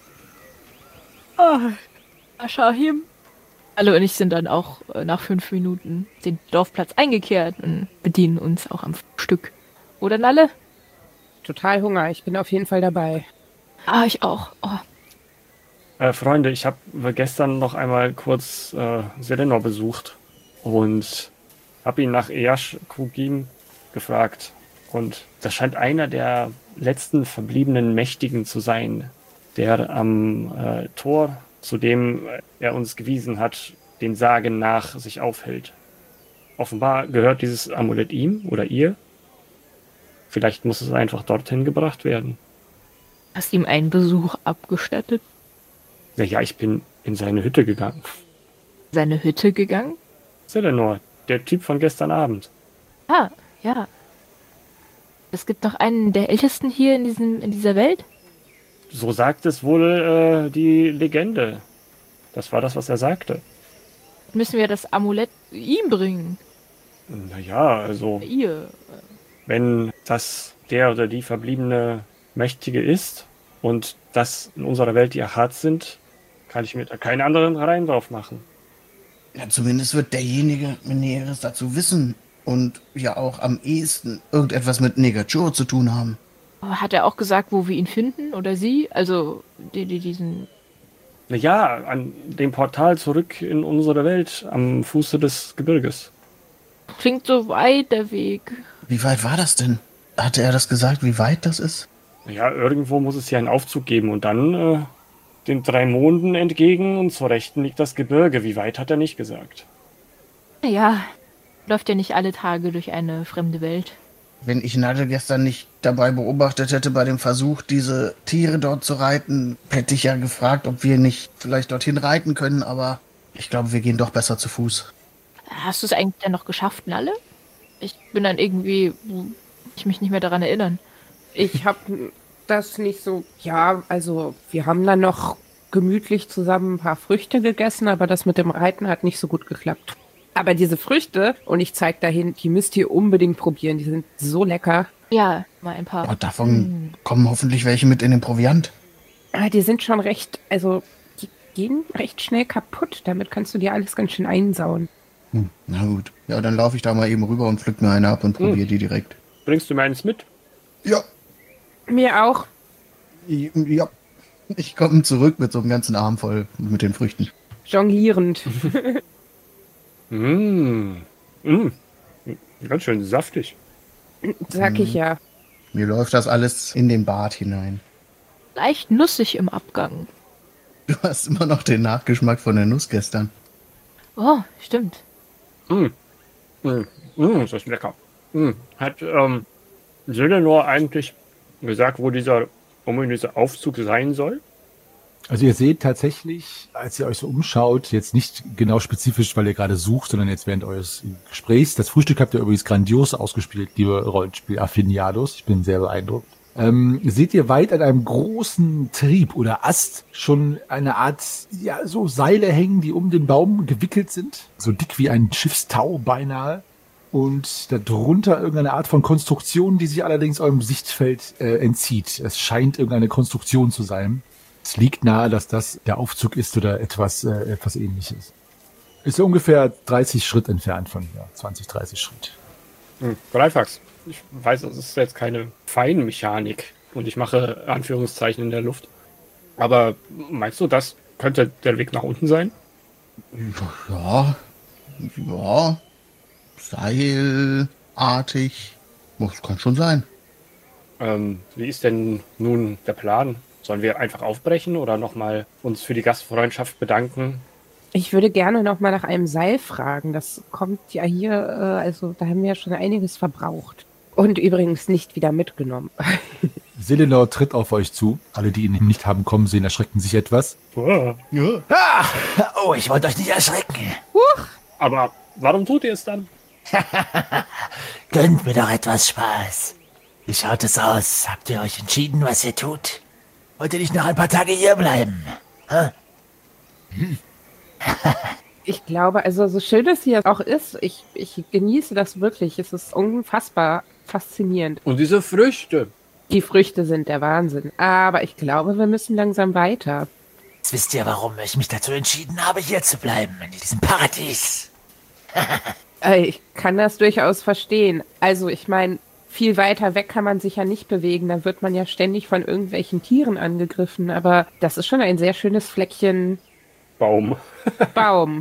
Oh, Shahim. Alle und ich sind dann auch äh, nach fünf Minuten den Dorfplatz eingekehrt und bedienen uns auch am Stück. Oder Nalle? Total Hunger, ich bin auf jeden Fall dabei. Ah, ich auch. Oh. Äh, Freunde, ich habe gestern noch einmal kurz äh, Selenor besucht und habe ihn nach Eash Kugim gefragt. Und das scheint einer der letzten verbliebenen Mächtigen zu sein, der am äh, Tor, zu dem er uns gewiesen hat, den Sagen nach sich aufhält. Offenbar gehört dieses Amulett ihm oder ihr. Vielleicht muss es einfach dorthin gebracht werden. Hast ihm einen Besuch abgestattet? Naja, ich bin in seine Hütte gegangen. Seine Hütte gegangen? Selenor, der Typ von gestern Abend. Ah, ja. Es gibt noch einen der Ältesten hier in, diesem, in dieser Welt? So sagt es wohl äh, die Legende. Das war das, was er sagte. Müssen wir das Amulett ihm bringen? Naja, also, Ihr. wenn das der oder die verbliebene Mächtige ist und das in unserer Welt die Ahad sind, kann ich mir da keinen anderen Reim drauf machen. Ja, zumindest wird derjenige mit Näheres dazu wissen und ja auch am ehesten irgendetwas mit Negachur zu tun haben. Hat er auch gesagt, wo wir ihn finden? Oder sie? Also, die, die, diesen... Naja, an dem Portal zurück in unsere Welt, am Fuße des Gebirges. Klingt so weit, der Weg. Wie weit war das denn? Hatte er das gesagt, wie weit das ist? Ja, irgendwo muss es hier einen Aufzug geben und dann äh, den drei Monden entgegen und zur Rechten liegt das Gebirge. Wie weit hat er nicht gesagt? Ja, läuft ja nicht alle Tage durch eine fremde Welt. Wenn ich Nadel gestern nicht dabei beobachtet hätte bei dem Versuch, diese Tiere dort zu reiten, hätte ich ja gefragt, ob wir nicht vielleicht dorthin reiten können, aber ich glaube, wir gehen doch besser zu Fuß. Hast du es eigentlich dann noch geschafft, Nalle? Ich bin dann irgendwie... Ich mich nicht mehr daran erinnern. Ich habe das nicht so... Ja, also wir haben dann noch gemütlich zusammen ein paar Früchte gegessen, aber das mit dem Reiten hat nicht so gut geklappt. Aber diese Früchte, und ich zeige dahin, die müsst ihr unbedingt probieren. Die sind so lecker. Ja, mal ein paar. Und davon hm. kommen hoffentlich welche mit in den Proviant. Ah, die sind schon recht, also die gehen recht schnell kaputt. Damit kannst du dir alles ganz schön einsauen. Hm, na gut. Ja, dann laufe ich da mal eben rüber und pflück mir eine ab und probiere hm. die direkt. Bringst du mir eins mit? Ja. Mir auch. Ja. Ich komme zurück mit so einem ganzen Arm voll mit den Früchten. Jonglierend. Mmh. Mmh. Ganz schön saftig. Sag mmh. ich ja. Mir läuft das alles in den Bart hinein. Leicht nussig im Abgang. Du hast immer noch den Nachgeschmack von der Nuss gestern. Oh, stimmt. Mmh. Mmh. Mmh, das ist lecker. Mmh. Hat ähm, Selenor eigentlich gesagt, wo dieser ominöse Aufzug sein soll? Also ihr seht tatsächlich, als ihr euch so umschaut, jetzt nicht genau spezifisch, weil ihr gerade sucht, sondern jetzt während eures Gesprächs. Das Frühstück habt ihr übrigens grandios ausgespielt, liebe Rollenspiel-Affiniados. Ich bin sehr beeindruckt. Ähm, seht ihr weit an einem großen Trieb oder Ast schon eine Art, ja, so Seile hängen, die um den Baum gewickelt sind. So dick wie ein Schiffstau beinahe. Und darunter irgendeine Art von Konstruktion, die sich allerdings eurem Sichtfeld äh, entzieht. Es scheint irgendeine Konstruktion zu sein. Es liegt nahe, dass das der Aufzug ist oder etwas, äh, etwas Ähnliches. Ist so ungefähr dreißig Schritt entfernt von hier. zwanzig, dreißig Schritt. Hm, Greifax, ich weiß, das ist jetzt keine Feinmechanik und ich mache Anführungszeichen in der Luft. Aber meinst du, das könnte der Weg nach unten sein? Ja, ja, seilartig. Das kann schon sein. Ähm, wie ist denn nun der Plan? Sollen wir einfach aufbrechen oder nochmal uns für die Gastfreundschaft bedanken? Ich würde gerne nochmal nach einem Seil fragen. Das kommt ja hier, äh, also da haben wir ja schon einiges verbraucht. Und übrigens nicht wieder mitgenommen. Selenor tritt auf euch zu. Alle, die ihn nicht haben kommen sehen, erschrecken sich etwas. Oh, ja. ah, oh, ich wollte euch nicht erschrecken. Huch. Aber warum tut ihr es dann? Gönnt mir doch etwas Spaß. Wie schaut es aus? Habt ihr euch entschieden, was ihr tut? Wollt ihr nicht noch ein paar Tage hier bleiben? Hm? Ich glaube, also so schön es hier auch ist, ich, ich genieße das wirklich. Es ist unfassbar faszinierend. Und diese Früchte. Die Früchte sind der Wahnsinn. Aber ich glaube, wir müssen langsam weiter. Jetzt wisst ihr, warum ich mich dazu entschieden habe, hier zu bleiben, in diesem Paradies. Ich kann das durchaus verstehen. Also ich meine, viel weiter weg kann man sich ja nicht bewegen. Da wird man ja ständig von irgendwelchen Tieren angegriffen. Aber das ist schon ein sehr schönes Fleckchen Baum. Baum.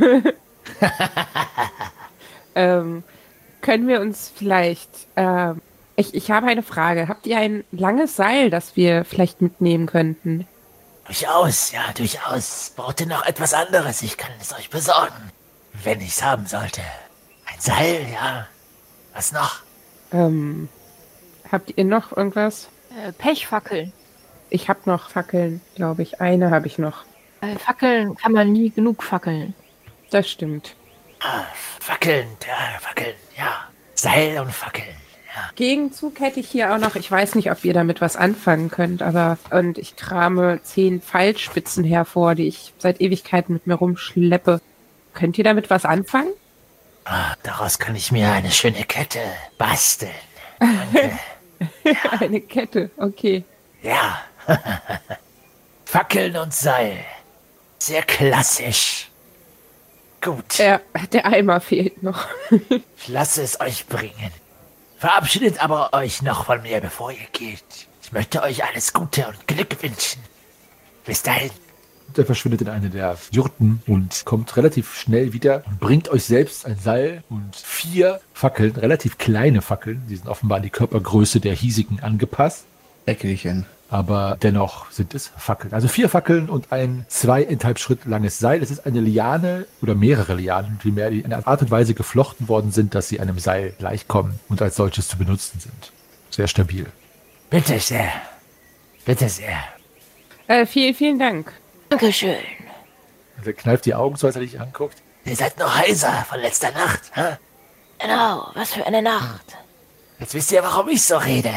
ähm, können wir uns vielleicht... Äh, ich, ich habe eine Frage. Habt ihr ein langes Seil, das wir vielleicht mitnehmen könnten? Durchaus, ja, durchaus. Braucht ihr noch etwas anderes? Ich kann es euch besorgen, wenn ich es haben sollte. Ein Seil, ja. Was noch? Ähm, habt ihr noch irgendwas? Äh, Pechfackeln. Ich habe noch Fackeln, glaube ich. Eine habe ich noch. Äh, Fackeln kann man nie genug fackeln. Das stimmt. Ah, Fackeln, ja, Fackeln, ja. Seil und Fackeln, ja. Gegenzug hätte ich hier auch noch, ich weiß nicht, ob ihr damit was anfangen könnt, aber und ich krame zehn Pfeilspitzen hervor, die ich seit Ewigkeiten mit mir rumschleppe. Könnt ihr damit was anfangen? Ah, daraus kann ich mir eine schöne Kette basteln. Danke. Eine Kette, okay. Ja. Fackeln und Seil. Sehr klassisch. Gut. Der, der Eimer fehlt noch. Ich lasse es euch bringen. Verabschiedet aber euch noch von mir, bevor ihr geht. Ich möchte euch alles Gute und Glück wünschen. Bis dahin. Der verschwindet in eine der Jurten und kommt relativ schnell wieder und bringt euch selbst ein Seil und vier Fackeln, relativ kleine Fackeln. Die sind offenbar an die Körpergröße der hiesigen angepasst. Eckelchen. Aber dennoch sind es Fackeln. Also vier Fackeln und ein zweieinhalb Schritt langes Seil. Es ist eine Liane oder mehrere Lianen, vielmehr, die in einer Art und Weise geflochten worden sind, dass sie einem Seil gleichkommen und als solches zu benutzen sind. Sehr stabil. Bitte sehr. Bitte sehr. Äh, vielen, vielen Dank. Dankeschön. Also er kneift die Augen, so als er dich anguckt. Ihr seid noch heiser von letzter Nacht, hä? Genau, was für eine Nacht. Jetzt wisst ihr, warum ich so rede.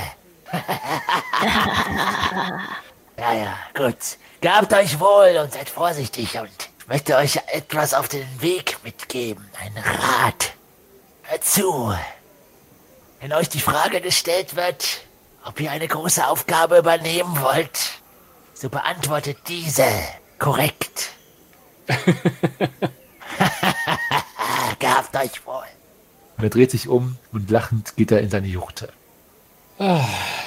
Ja, ja, gut. Gabt euch wohl und seid vorsichtig und ich möchte euch etwas auf den Weg mitgeben. Ein Rat. Hört zu. Wenn euch die Frage gestellt wird, ob ihr eine große Aufgabe übernehmen wollt, so beantwortet diese korrekt. Gabt euch wohl. Und er dreht sich um und lachend geht er in seine Jurte. Ah.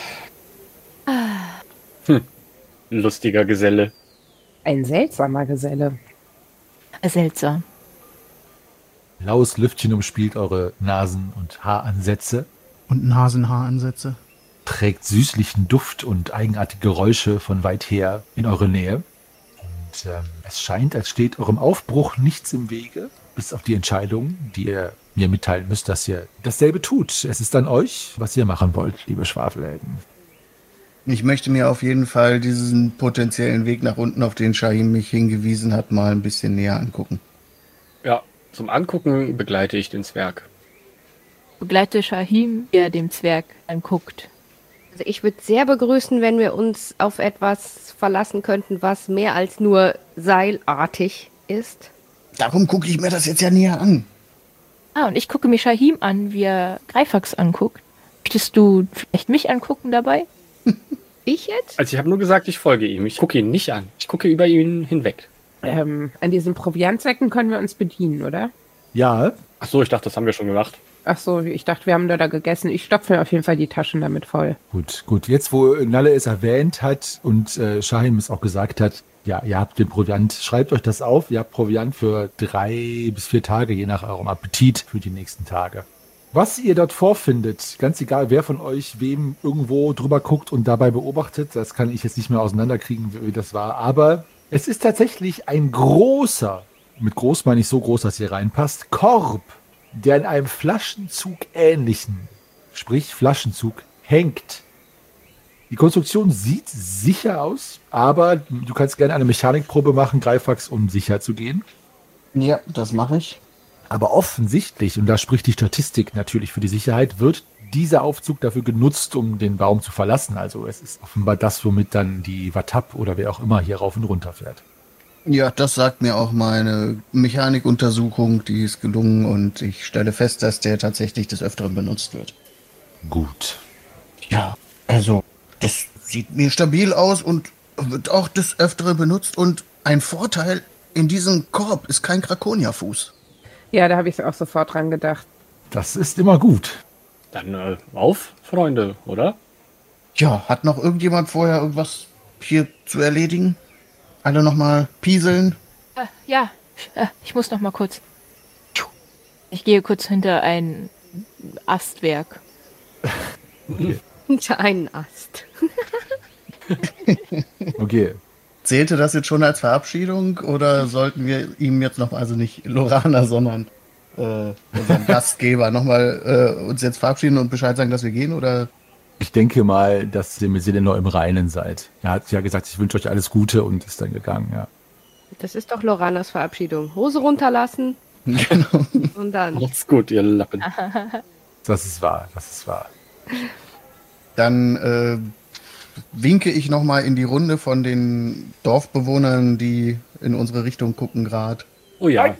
Hm. Lustiger Geselle. Ein seltsamer Geselle. Seltsam. Laues Lüftchen umspielt eure Nasen- und Haaransätze. Und Nasenhaaransätze. Trägt süßlichen Duft und eigenartige Geräusche von weit her in eure Nähe. Und ähm, es scheint, als steht eurem Aufbruch nichts im Wege, bis auf die Entscheidung, die ihr mir mitteilen müsst, dass ihr dasselbe tut. Es ist an euch, was ihr machen wollt, liebe Schwafelhelden. Ich möchte mir auf jeden Fall diesen potenziellen Weg nach unten, auf den Shahim mich hingewiesen hat, mal ein bisschen näher angucken. Ja, zum Angucken begleite ich den Zwerg. Begleite Shahim, der dem Zwerg anguckt. Also ich würde sehr begrüßen, wenn wir uns auf etwas verlassen könnten, was mehr als nur seilartig ist. Darum gucke ich mir das jetzt ja näher an. Ah, und ich gucke mir Shahim an, wie er Greifax anguckt. Möchtest du vielleicht mich angucken dabei? Ich jetzt? Also ich habe nur gesagt, ich folge ihm. Ich gucke ihn nicht an. Ich gucke über ihn hinweg. Ähm, an diesen Proviantsäcken können wir uns bedienen, oder? Ja, Ach so, ich dachte, das haben wir schon gemacht. Ach so, ich dachte, wir haben da, da gegessen. Ich stopfe auf jeden Fall die Taschen damit voll. gut, gut. Jetzt, wo Nalle es erwähnt hat und äh, Shahim es auch gesagt hat, ja, ihr habt den Proviant, schreibt euch das auf. Ihr habt Proviant für drei bis vier Tage, je nach eurem Appetit, für die nächsten Tage. Was ihr dort vorfindet, ganz egal, wer von euch wem irgendwo drüber guckt und dabei beobachtet, das kann ich jetzt nicht mehr auseinanderkriegen, wie das war, aber es ist tatsächlich ein großer, mit groß meine ich so groß, dass ihr reinpasst, Korb, der in einem Flaschenzug ähnlichen, sprich Flaschenzug, hängt. Die Konstruktion sieht sicher aus, aber du kannst gerne eine Mechanikprobe machen, Greifax, um sicher zu gehen. Ja, das mache ich. Aber offensichtlich, und da spricht die Statistik natürlich für die Sicherheit, wird dieser Aufzug dafür genutzt, um den Baum zu verlassen. Also es ist offenbar das, womit dann die Watap oder wer auch immer hier rauf und runter fährt. Ja, das sagt mir auch meine Mechanikuntersuchung, die ist gelungen und ich stelle fest, dass der tatsächlich des Öfteren benutzt wird. Gut. Ja, also, das sieht mir stabil aus und wird auch des Öfteren benutzt und ein Vorteil in diesem Korb ist kein Krakonierfuß. Ja, da habe ich auch sofort dran gedacht. Das ist immer gut. Dann äh, auf, Freunde, oder? Ja, hat noch irgendjemand vorher irgendwas hier zu erledigen? Alle nochmal pieseln? Äh, ja, äh, ich muss noch mal kurz. Ich gehe kurz hinter ein Astwerk. Hinter einen Ast. Okay. Zählte das jetzt schon als Verabschiedung oder sollten wir ihm jetzt noch, also nicht Lorana, sondern äh, unseren Gastgeber nochmal äh, uns jetzt verabschieden und Bescheid sagen, dass wir gehen? Oder? Ich denke mal, dass ihr mit Selenor im Reinen seid. Er hat ja gesagt, ich wünsche euch alles Gute und ist dann gegangen, ja. Das ist doch Loranas Verabschiedung. Hose runterlassen Genau. und dann. Macht's gut, ihr Lappen. Das ist wahr, das ist wahr. Dann äh, winke ich nochmal in die Runde von den Dorfbewohnern, die in unsere Richtung gucken gerade. Oh ja.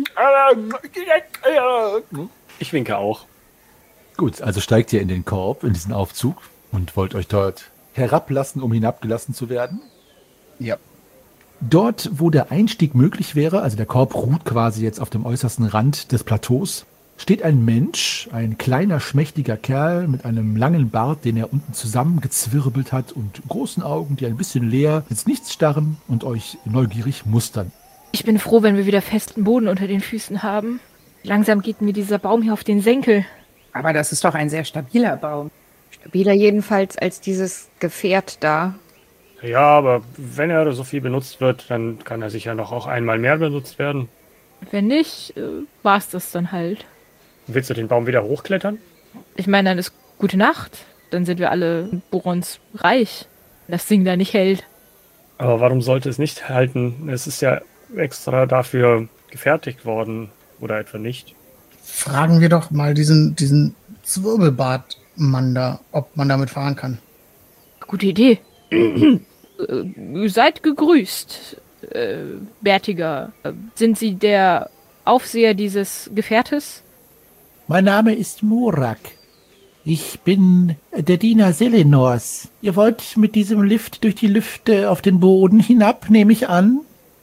Ich winke auch. Gut, also steigt ihr in den Korb, in diesen Aufzug und wollt euch dort herablassen, um hinabgelassen zu werden. Ja. Dort, wo der Einstieg möglich wäre, also der Korb ruht quasi jetzt auf dem äußersten Rand des Plateaus, steht ein Mensch, ein kleiner, schmächtiger Kerl mit einem langen Bart, den er unten zusammengezwirbelt hat und großen Augen, die ein bisschen leer ins Nichts starren und euch neugierig mustern. Ich bin froh, wenn wir wieder festen Boden unter den Füßen haben. Langsam geht mir dieser Baum hier auf den Senkel. Aber das ist doch ein sehr stabiler Baum. Stabiler jedenfalls als dieses Gefährt da. Ja, aber wenn er so viel benutzt wird, dann kann er sicher noch auch einmal mehr benutzt werden. Wenn nicht, äh, war's das dann halt. Willst du den Baum wieder hochklettern? Ich meine, dann ist gute Nacht. Dann sind wir alle Borons reich. Wenn das Ding da nicht hält. Aber warum sollte es nicht halten? Es ist ja extra dafür gefertigt worden. Oder etwa nicht? Fragen wir doch mal diesen, diesen Zwirbelbartmann da, ob man damit fahren kann. Gute Idee. äh, seid gegrüßt, äh, Bärtiger. Äh, sind Sie der Aufseher dieses Gefährtes? Mein Name ist Murak. Ich bin der Diener Selenors. Ihr wollt mit diesem Lift durch die Lüfte auf den Boden hinab, nehme ich an?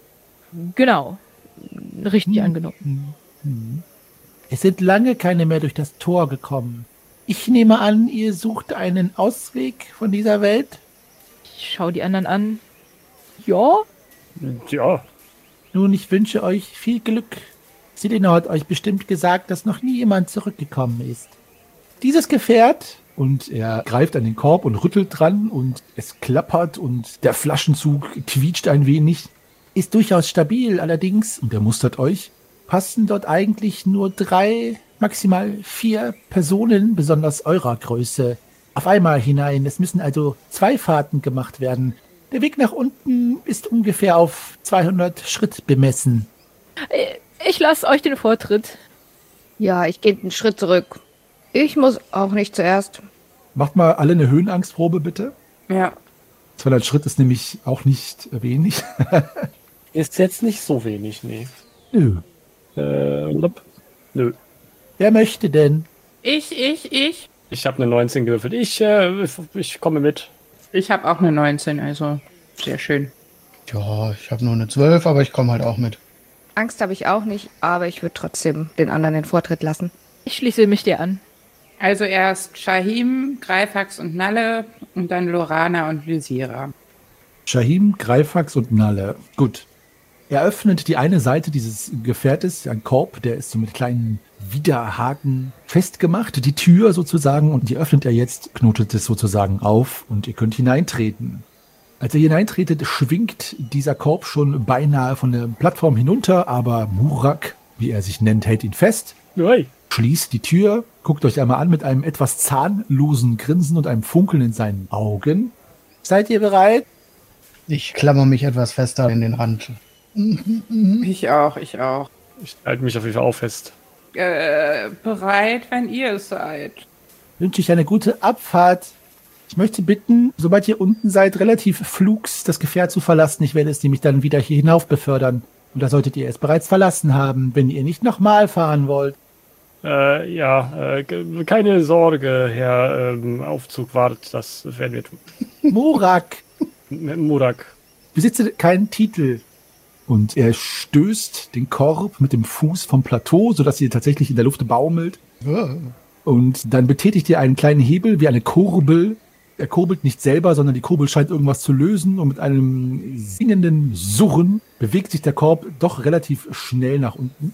Genau. Richtig hm. angenommen. Hm. Es sind lange keine mehr durch das Tor gekommen. Ich nehme an, ihr sucht einen Ausweg von dieser Welt? Ich schaue die anderen an. Ja? Ja. Nun, ich wünsche euch viel Glück. Selenor hat euch bestimmt gesagt, dass noch nie jemand zurückgekommen ist. Dieses Gefährt, und er greift an den Korb und rüttelt dran und es klappert und der Flaschenzug quietscht ein wenig, ist durchaus stabil, allerdings, und er mustert euch, passen dort eigentlich nur drei, maximal vier Personen, besonders eurer Größe, auf einmal hinein. Es müssen also zwei Fahrten gemacht werden. Der Weg nach unten ist ungefähr auf zweihundert Schritt bemessen. Ich lasse euch den Vortritt. Ja, ich gehe einen Schritt zurück. Ich muss auch nicht zuerst. Macht mal alle eine Höhenangstprobe, bitte. Ja. zweihundert Schritt ist nämlich auch nicht wenig. Ist jetzt nicht so wenig, nee. Nö. Äh, nö. Wer möchte denn? Ich, ich, ich. Ich habe eine neunzehn gewürfelt. Ich, äh, ich komme mit. Ich habe auch eine neunzehn, also sehr schön. Ja, ich habe nur eine zwölf, aber ich komme halt auch mit. Angst habe ich auch nicht, aber ich würde trotzdem den anderen den Vortritt lassen. Ich schließe mich dir an. Also erst Shahim, Greifax und Nalle und dann Lorana und Visira. Shahim, Greifax und Nalle. Gut. Er öffnet die eine Seite dieses Gefährtes, ein Korb, der ist so mit kleinen Widerhaken festgemacht, die Tür sozusagen, und die öffnet er jetzt, knotet es sozusagen auf und ihr könnt hineintreten. Als ihr hineintretet, schwingt dieser Korb schon beinahe von der Plattform hinunter, aber Murak, wie er sich nennt, hält ihn fest, Ui. schließt die Tür, guckt euch einmal an mit einem etwas zahnlosen Grinsen und einem Funkeln in seinen Augen. Seid ihr bereit? Ich klammer mich etwas fester in den Rand. Ich auch, ich auch. Ich halte mich auf jeden Fall auch fest. Äh, bereit, wenn ihr es seid. Wünsche ich eine gute Abfahrt. Ich möchte bitten, sobald ihr unten seid, relativ flugs das Gefährt zu verlassen. Ich werde es nämlich dann wieder hier hinauf befördern. Und da solltet ihr es bereits verlassen haben, wenn ihr nicht nochmal fahren wollt. Äh, ja, äh, keine Sorge, Herr ähm, Aufzug wartet, das werden wir tun. Murak! Murak. Besitze keinen Titel. Und er stößt den Korb mit dem Fuß vom Plateau, sodass ihr tatsächlich in der Luft baumelt. Und dann betätigt ihr einen kleinen Hebel wie eine Kurbel. Er kurbelt nicht selber, sondern die Kurbel scheint irgendwas zu lösen. Und mit einem singenden Surren bewegt sich der Korb doch relativ schnell nach unten.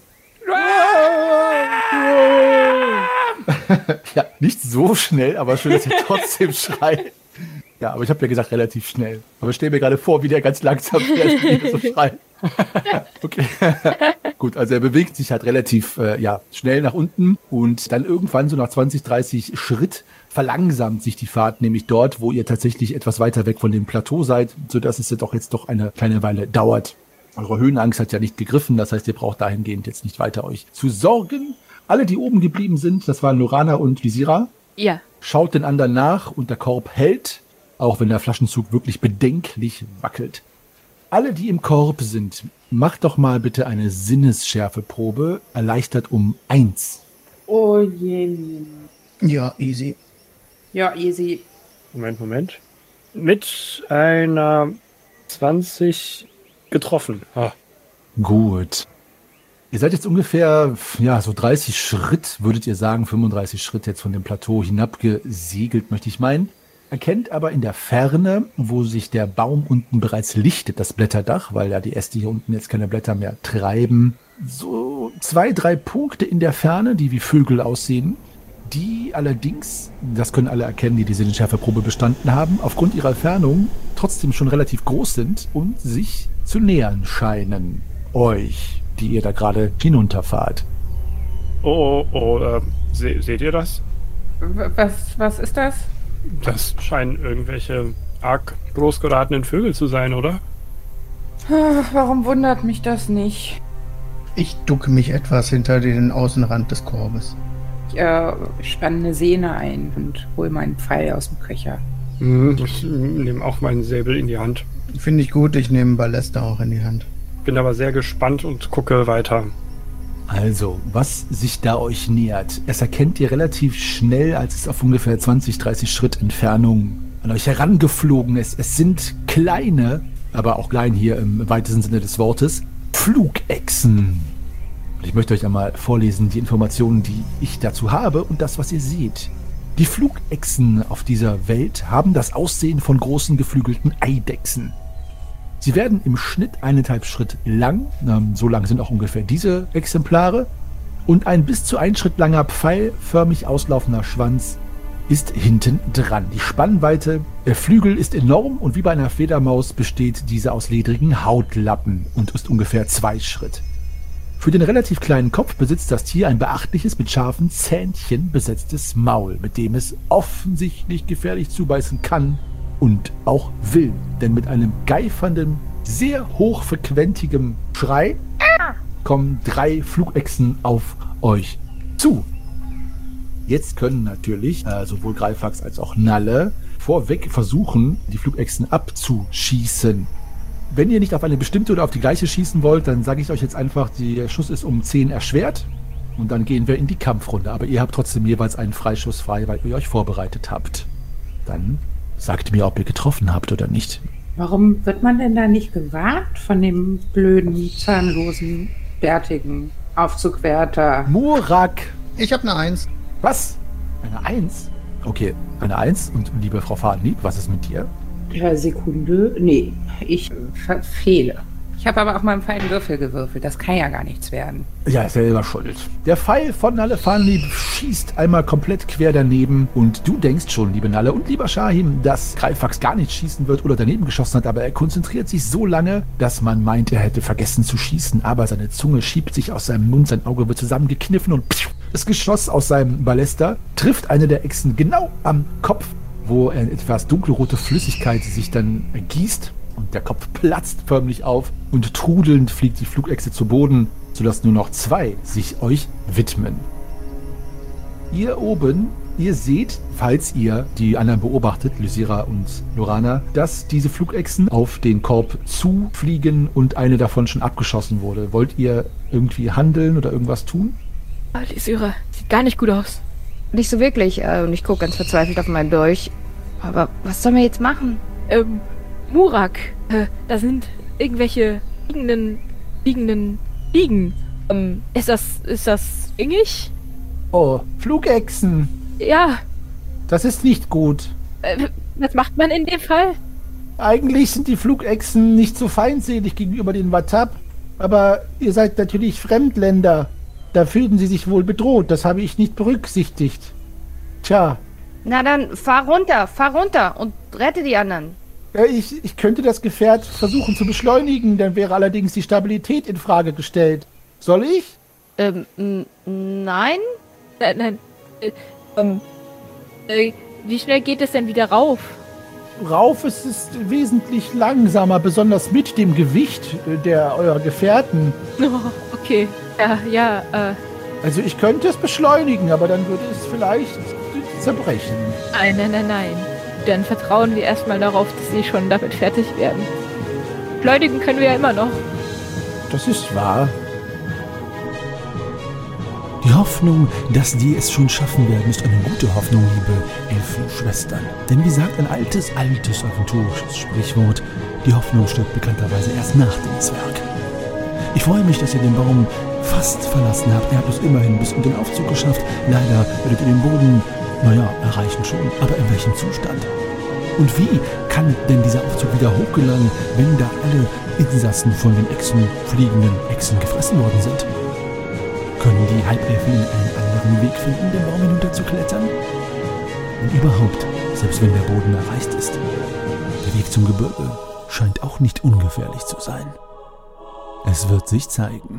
Ja, nicht so schnell, aber schön, dass ihr trotzdem schreit. Ja, aber ich habe ja gesagt, relativ schnell. Aber ich stelle mir gerade vor, wie der ganz langsam fährt, so schreit. Okay. Gut, also er bewegt sich halt relativ äh, ja, schnell nach unten und dann irgendwann so nach zwanzig, dreißig Schritt verlangsamt sich die Fahrt, nämlich dort, wo ihr tatsächlich etwas weiter weg von dem Plateau seid, sodass es ja doch jetzt doch eine kleine Weile dauert. Eure Höhenangst hat ja nicht gegriffen, das heißt, ihr braucht dahingehend jetzt nicht weiter euch zu sorgen. Alle, die oben geblieben sind, das waren Lorana und Visira. Ja. Schaut den anderen nach und der Korb hält, auch wenn der Flaschenzug wirklich bedenklich wackelt. Alle, die im Korb sind, macht doch mal bitte eine Sinnesschärfeprobe, erleichtert um eins. Oh je. Ja, easy. Ja, easy. Moment, Moment. Mit einer zwanzig getroffen. Ah. Gut. Ihr seid jetzt ungefähr, ja, so dreißig Schritt, würdet ihr sagen, fünfunddreißig Schritt jetzt von dem Plateau hinabgesegelt, möchte ich meinen. Erkennt aber in der Ferne, wo sich der Baum unten bereits lichtet, das Blätterdach, weil ja die Äste hier unten jetzt keine Blätter mehr treiben, so zwei, drei Punkte in der Ferne, die wie Vögel aussehen, die allerdings, das können alle erkennen, die diese Sinnesschärfeprobe bestanden haben, aufgrund ihrer Entfernung trotzdem schon relativ groß sind und sich zu nähern scheinen. Euch, die ihr da gerade hinunterfahrt. Oh, oh, oh, äh, se seht ihr das? Was, was ist das? Das scheinen irgendwelche arg groß geratenen Vögel zu sein, oder? Warum wundert mich das nicht? Ich ducke mich etwas hinter den Außenrand des Korbes. Ich äh, spanne eine Sehne ein und hole meinen Pfeil aus dem Köcher. Ich nehme auch meinen Säbel in die Hand. Finde ich gut, ich nehme Ballester auch in die Hand. Bin aber sehr gespannt und gucke weiter. Also, was sich da euch nähert, es erkennt ihr relativ schnell, als es auf ungefähr zwanzig, dreißig Schritt Entfernung an euch herangeflogen ist. Es sind kleine, aber auch klein hier im weitesten Sinne des Wortes, Flugechsen. Und ich möchte euch einmal vorlesen, die Informationen, die ich dazu habe und das, was ihr seht. Die Flugechsen auf dieser Welt haben das Aussehen von großen geflügelten Eidechsen. Sie werden im Schnitt eineinhalb Schritt lang, ähm, so lang sind auch ungefähr diese Exemplare, und ein bis zu ein Schritt langer pfeilförmig auslaufender Schwanz ist hinten dran. Die Spannweite der Flügel ist enorm und wie bei einer Fledermaus besteht diese aus ledrigen Hautlappen und ist ungefähr zwei Schritt. Für den relativ kleinen Kopf besitzt das Tier ein beachtliches, mit scharfen Zähnchen besetztes Maul, mit dem es offensichtlich gefährlich zubeißen kann und auch will. Denn mit einem geifernden, sehr hochfrequentigem Schrei kommen drei Flugechsen auf euch zu. Jetzt können natürlich äh, sowohl Greifax als auch Nalle vorweg versuchen, die Flugechsen abzuschießen. Wenn ihr nicht auf eine bestimmte oder auf die gleiche schießen wollt, dann sage ich euch jetzt einfach, der Schuss ist um zehn erschwert und dann gehen wir in die Kampfrunde. Aber ihr habt trotzdem jeweils einen Freischuss frei, weil ihr euch vorbereitet habt. Dann sagt mir, ob ihr getroffen habt oder nicht. Warum wird man denn da nicht gewarnt von dem blöden, zahnlosen, bärtigen Aufzugwärter? Murak! Ich habe eine Eins. Was? Eine Eins? Okay, eine Eins. Und liebe Frau Fahnenlieb, was ist mit dir? Ja, Sekunde. Nee, ich verfehle. Ich habe aber auch mal einen feinen Würfel gewürfelt. Das kann ja gar nichts werden. Ja, selber schuld. Der Pfeil von Nalle Fahnenlieb schießt einmal komplett quer daneben und du denkst schon, liebe Nalle und lieber Shahim, dass Greifax gar nicht schießen wird oder daneben geschossen hat, aber er konzentriert sich so lange, dass man meint, er hätte vergessen zu schießen, aber seine Zunge schiebt sich aus seinem Mund, sein Auge wird zusammengekniffen und pfiuh, das Geschoss aus seinem Ballester trifft eine der Echsen genau am Kopf, wo eine etwas dunkelrote Flüssigkeit sich dann ergießt. Und der Kopf platzt förmlich auf und trudelnd fliegt die Flugechse zu Boden, sodass nur noch zwei sich euch widmen. Ihr oben Ihr seht, falls ihr die anderen beobachtet, Lysira und Lorana, dass diese Flugechsen auf den Korb zufliegen und eine davon schon abgeschossen wurde. Wollt ihr irgendwie handeln oder irgendwas tun? Ah, Lysira, sieht gar nicht gut aus. Nicht so wirklich. Äh, und ich gucke ganz verzweifelt auf meinen Dolch. Aber was sollen wir jetzt machen? Ähm, Murak, äh, da sind irgendwelche liegenden, liegenden Liegen. Ähm, ist das, ist das dingig? Oh, Flugechsen. Ja. Das ist nicht gut. Äh, was macht man in dem Fall? Eigentlich sind die Flugechsen nicht so feindselig gegenüber den Wattab, aber ihr seid natürlich Fremdländer. Da fühlen sie sich wohl bedroht. Das habe ich nicht berücksichtigt. Tja. Na dann, fahr runter, fahr runter und rette die anderen. Ja, ich, ich könnte das Gefährt versuchen zu beschleunigen, dann wäre allerdings die Stabilität in Frage gestellt. Soll ich? Ähm, n- nein? Nein, nein. Äh, ähm, äh, wie schnell geht es denn wieder rauf? Rauf ist es wesentlich langsamer, besonders mit dem Gewicht der eurer Gefährten. Oh, okay. Ja, ja, äh. Also ich könnte es beschleunigen, aber dann würde es vielleicht zerbrechen. Nein, nein, nein, nein. Dann vertrauen wir erstmal darauf, dass sie schon damit fertig werden. Beschleunigen können wir ja immer noch. Das ist wahr. Die Hoffnung, dass die es schon schaffen werden, ist eine gute Hoffnung, liebe Elfenschwestern. Denn wie sagt ein altes, altes aventurisches Sprichwort, die Hoffnung stirbt bekannterweise erst nach dem Zwerg. Ich freue mich, dass ihr den Baum fast verlassen habt. Ihr habt es immerhin bis unter den Aufzug geschafft. Leider werdet ihr den Boden, naja, erreichen schon. Aber in welchem Zustand? Und wie kann denn dieser Aufzug wieder hochgelangen, wenn da alle Insassen von den Echsen, fliegenden Echsen gefressen worden sind? Können die Halbelfen einen anderen Weg finden, den Baum hinunterzuklettern? Und überhaupt, selbst wenn der Boden erreicht ist, der Weg zum Gebirge scheint auch nicht ungefährlich zu sein. Es wird sich zeigen.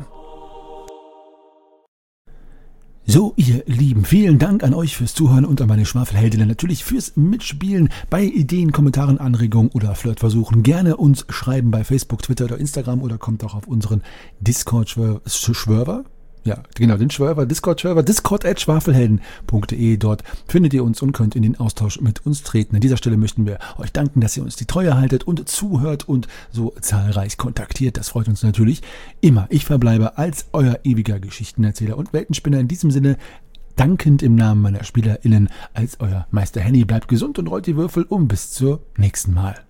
So, ihr Lieben, vielen Dank an euch fürs Zuhören und an meine Schwafelheldinnen natürlich fürs Mitspielen. Bei Ideen, Kommentaren, Anregungen oder Flirtversuchen gerne uns schreiben bei Facebook, Twitter oder Instagram oder kommt auch auf unseren Discord-Schwörver. Ja, genau, den Schwörver, Discord-Schwörver, discord at schwafelhelden punkt de. Dort findet ihr uns und könnt in den Austausch mit uns treten. An dieser Stelle möchten wir euch danken, dass ihr uns die Treue haltet und zuhört und so zahlreich kontaktiert. Das freut uns natürlich immer. Ich verbleibe als euer ewiger Geschichtenerzähler und Weltenspinner in diesem Sinne dankend im Namen meiner SpielerInnen als euer Meister Henny. Bleibt gesund und rollt die Würfel um. Bis zum nächsten Mal.